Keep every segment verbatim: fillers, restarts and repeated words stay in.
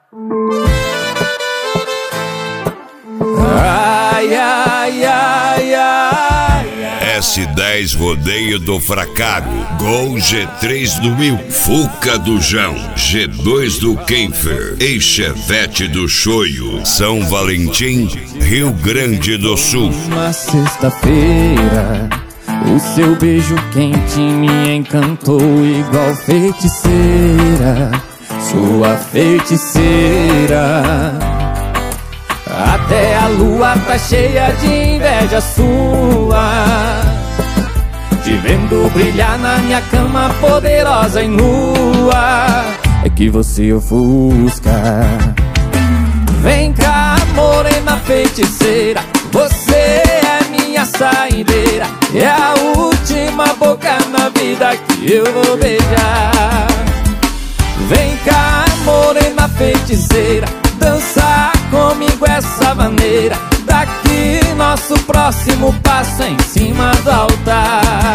Ai, ai, ai, ai. S dez Rodeio do Fracago, Gol G três do Mil, Fuca do Jão, G dois do Kenfer e Chevette do Choio, São Valentim, Rio Grande do Sul. Uma sexta-feira, o seu beijo quente me encantou igual feiticeira, sua feiticeira. Até a lua tá cheia de inveja sua, te vendo brilhar na minha cama poderosa e nua. É que você ofusca. Vem cá, morena feiticeira, você é minha saideira, é a última boca na vida que eu vou beijar. Vem cá, morena feiticeira, dançar comigo essa maneira. Daqui nosso próximo passo é em cima do altar.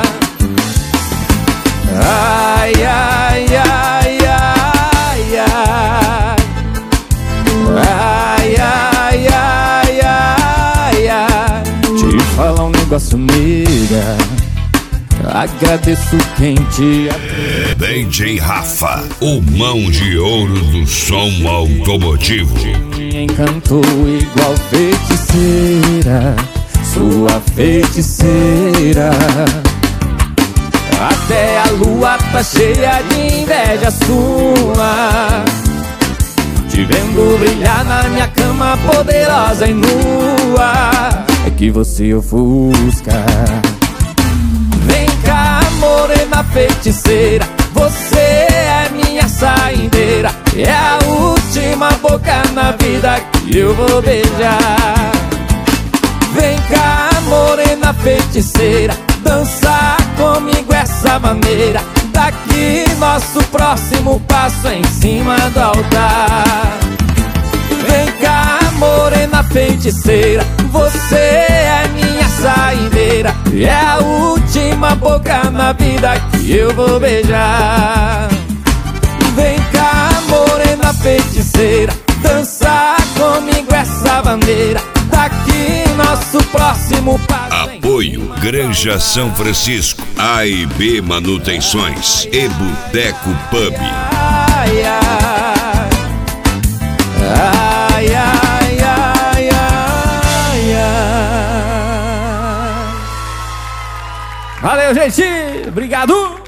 Ai, ai, ai, ai, ai. Ai, ai, ai, ai, ai. Te falar um negócio, nega, agradeço quem te é, D J Rafa, o mão de ouro do som automotivo. Me encantou igual feiticeira, sua feiticeira. Até a lua tá cheia de inveja sua, te vendo brilhar na minha cama poderosa e nua. É que você ofusca. Vem cá, morena feiticeira, você é minha saideira, é a última boca na vida que eu vou beijar. Vem cá, morena feiticeira, dançar comigo essa maneira. Daqui nosso próximo passo é em cima do altar. Vem cá, morena feiticeira, você é minha saideira, é a última boca na vida que eu vou beijar. Vem cá, morena feiticeira, dançar comigo essa bandeira. Daqui nosso próximo passo. Apoio Granja São Francisco, A e B Manutenções e Boteco Pub. Ai, ai, ai, ai, ai, ai, ai. Valeu, gente! Obrigado!